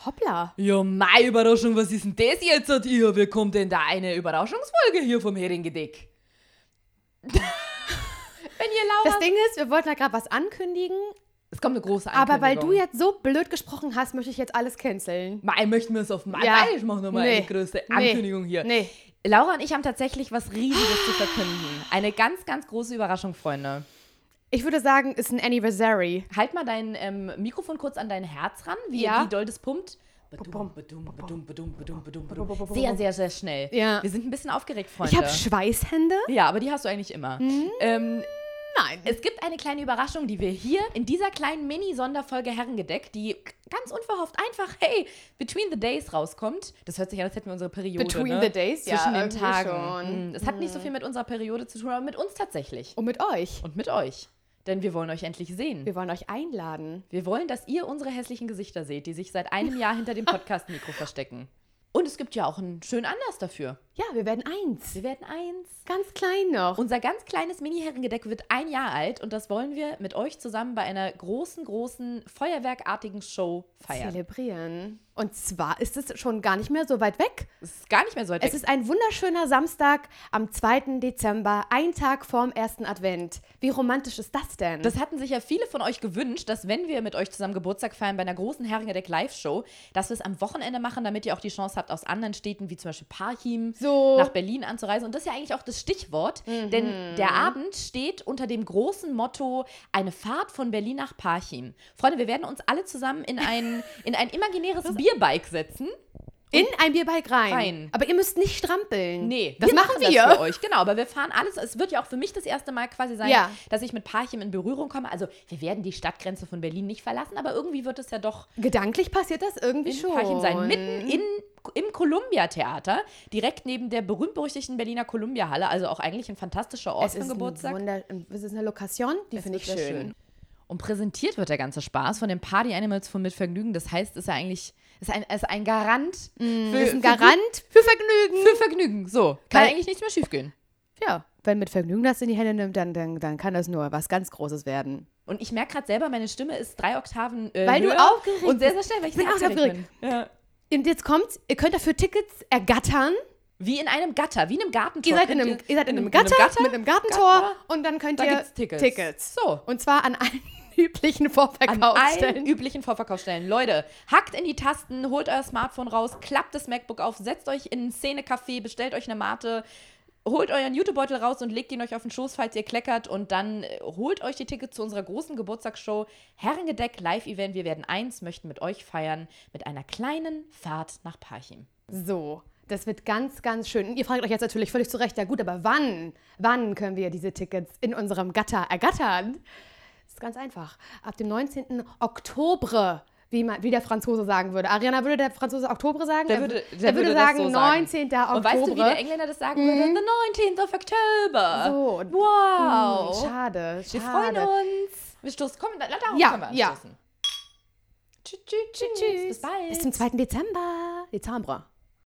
Hoppla. Ja, meine Überraschung, was ist denn das jetzt? Ihr? Wie kommt denn da eine Überraschungsfolge hier vom Heringedeck? Wenn ihr Laura... Das Ding ist, wir wollten da gerade was ankündigen, Es kommt eine große Ankündigung. aber weil du jetzt so blöd gesprochen hast, möchte ich jetzt alles canceln. Mai, möchten wir es auf mein Ja. Ich mache nochmal eine größte Ankündigung hier. Nee. Laura und ich haben tatsächlich was Riesiges zu verkünden. Eine ganz, ganz große Überraschung, Freunde. Ich würde sagen, ist ein Anniversary. Halt mal dein Mikrofon kurz an dein Herz ran, wie doll das pumpt. Sehr, sehr, sehr schnell. Ja. Wir sind ein bisschen aufgeregt, Freunde. Ich habe Schweißhände. Ja, aber die hast du eigentlich immer. Nein. Es gibt eine kleine Überraschung, die wir hier in dieser kleinen Mini-Sonderfolge Herrengedeck, die ganz unverhofft einfach, hey, Between the Days rauskommt. Das hört sich an, als hätten wir unsere Periode, Between ne? the Days, Zwischen ja, den irgendwie Tagen. schon. Es hat nicht so viel mit unserer Periode zu tun, aber mit uns tatsächlich. Und mit euch. Und mit euch. Denn wir wollen euch endlich sehen. Wir wollen euch einladen. Wir wollen, dass ihr unsere hässlichen Gesichter seht, die sich seit einem Jahr hinter dem Podcast-Mikro verstecken. Und es gibt ja auch einen schönen Anlass dafür. Ja, wir werden 1. Wir werden 1. Ganz klein noch. Unser ganz kleines Mini-Herrengedeck wird 1 Jahr alt und das wollen wir mit euch zusammen bei einer großen, großen, feuerwerkartigen Show feiern. Zelebrieren. Und zwar ist es schon gar nicht mehr so weit weg. Es ist gar nicht mehr so weit weg. Es ist ein wunderschöner Samstag am 2. Dezember, ein Tag vorm 1. Advent. Wie romantisch ist das denn? Das hatten sich ja viele von euch gewünscht, dass wenn wir mit euch zusammen Geburtstag feiern bei einer großen Herrengedeck Live-Show, dass wir es am Wochenende machen, damit ihr auch die Chance habt, aus anderen Städten, wie zum Beispiel Parchim, nach Berlin anzureisen. Und das ist ja eigentlich auch das Stichwort, denn der Abend steht unter dem großen Motto, eine Fahrt von Berlin nach Parchim. Freunde, wir werden uns alle zusammen in ein imaginäres Bierbike setzen. in ein Bierbike rein. Rein. Aber ihr müsst nicht strampeln. Nee, das machen wir. Das für euch. Genau, aber wir fahren alles. Es wird ja auch für mich das erste Mal quasi sein, Ja. dass ich mit Parchim in Berührung komme. Also wir werden die Stadtgrenze von Berlin nicht verlassen, aber irgendwie wird es ja doch Gedanklich passiert das irgendwie in schon. Parchim sein. Mitten im Columbia-Theater, direkt neben der berühmt-berüchtigten Berliner Columbia-Halle. Also auch eigentlich ein fantastischer Ort für einen Geburtstag. Es ist eine Lokation, die finde ich Sehr schön. Und präsentiert wird der ganze Spaß von den Party Animals von Mitvergnügen. Das heißt, es ist ja eigentlich ist ein Garant Ist ein Garant für Vergnügen. für Vergnügen. So, kann Weil- eigentlich nichts mehr schiefgehen. Ja, wenn mit Vergnügen das in die Hände nimmt, dann kann das nur was ganz Großes werden. Und ich merke gerade selber, meine Stimme ist 3 Oktaven Weil du höher aufgeregt und sehr, sehr schnell, weil ich bin sehr auch aufgeregt. bin. Ja. Und jetzt kommt's, ihr könnt dafür Tickets ergattern. Wie in einem Gatter, wie in einem Gartentor. Ihr seid in einem Gatter mit einem Gartentor und dann könnt Da ihr gibt's Tickets. So. Und zwar an allen üblichen An Vorverkaufsstellen. allen üblichen Vorverkaufsstellen. Leute, hackt in die Tasten, holt euer Smartphone raus, klappt das MacBook auf, setzt euch in ein Szenecafé, bestellt euch eine Mate, holt euren Jutebeutel raus und legt ihn euch auf den Schoß, falls ihr kleckert und dann holt euch die Tickets zu unserer großen Geburtstagsshow Herrengedeck Live-Event. Wir werden 1, möchten mit euch feiern, mit einer kleinen Fahrt nach Parchim. So, das wird ganz, ganz schön. Und ihr fragt euch jetzt natürlich völlig zu Recht, ja gut, aber wann? Wann können wir diese Tickets in unserem Gatter ergattern? Das ist ganz einfach. Ab dem 19. Oktober, wie der Franzose sagen würde. Ariana, würde der Franzose Oktober sagen? Der würde das sagen, so 19. Oktober. Und weißt du, wie der Engländer das sagen würde? The 19th of October. So. Wow. Schade. Wir freuen uns. Wir stoßen. Komm, darauf können wir Ja. anstoßen. Tschüss. Tschüss. Bis bald. Bis zum 2. Dezember. Dezember.